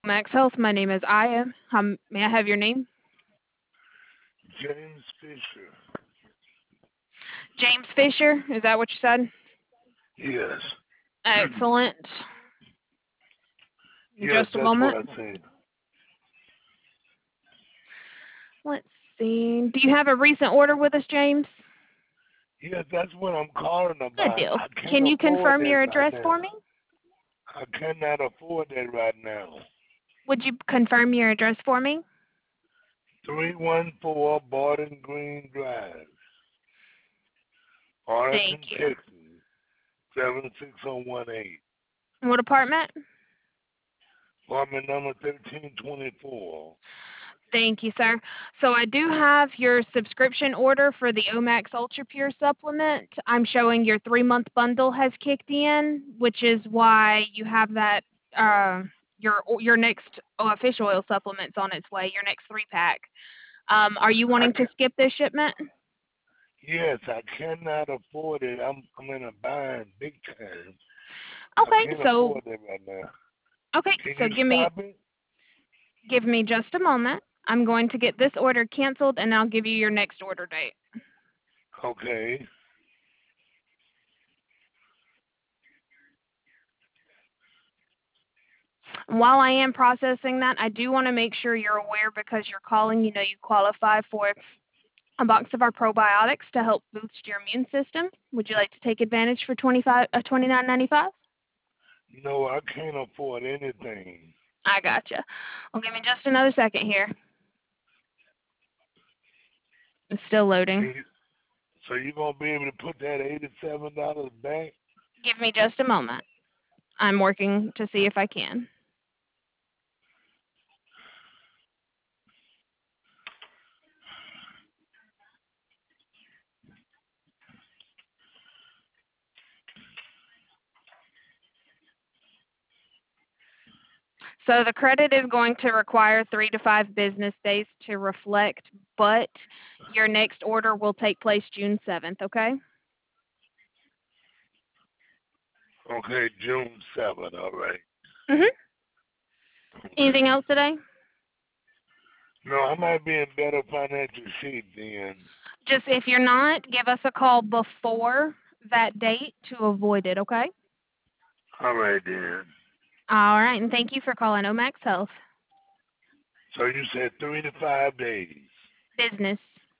Max Health. My name is Aya. May I have your name? James Fisher. James Fisher. Is that what you said? Yes. Excellent. Yes, Just a that's what moment. I said. Let's see. Do you have a recent order with us, James? Yes, that's what I'm calling Good about. deal. I can't Can you afford confirm that your right address for now. me? I cannot afford that right now. Would you confirm your address for me? 314 Barton Green Drive, Thank Arlington, you. Texas, 76018. What apartment? Apartment number 1324. Thank you, sir. So I do have your subscription order for the Omax Ultra Pure supplement. I'm showing your 3-month bundle has kicked in, which is why you have that your next fish oil supplements on its way, your next 3-pack. Are you I wanting to can, skip this shipment? yes, I cannot afford it. I'm in a bind big time. I Okay, can't so afford that right now. okay, Can so you stop it? give me just a moment. I'm going to get this order canceled and I'll give you your next order date. Okay. While I am processing that, I do want to make sure you're aware because you're calling, you qualify for a box of our probiotics to help boost your immune system. Would you like to take advantage for 29.95? No, I can't afford anything. I gotcha. Well, give me just another second here. It's still Can loading. you, so you're gonna be able to put that $87 back? Give me just a moment. I'm working to see if I can. So the credit is going to require 3 to 5 business days to reflect, but your next order will take place June 7th, okay? Okay, June 7th. All right. Mhm. Anything Okay. else today? No, I might be in better financial shape then. Just if you're not, give us a call before that date to avoid it, okay? All right then. All right, and thank you for calling Omax Health So you said 3 to 5 days. Business.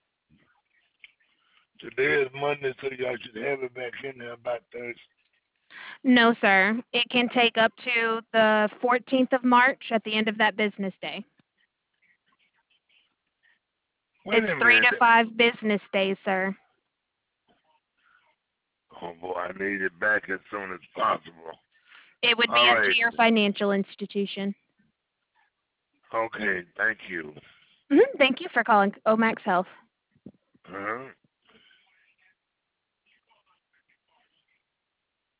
Today is Monday, so y'all should have it back in there by Thursday. No, sir. It can take up to the 14th of March at the end of that business day. Wait It's a 3 minute. to 5 business days, sir. Oh boy, I need it back as soon as possible. It would be All up to right. your financial institution. Okay, thank you. Thank you for calling Omax Health. Uh-huh.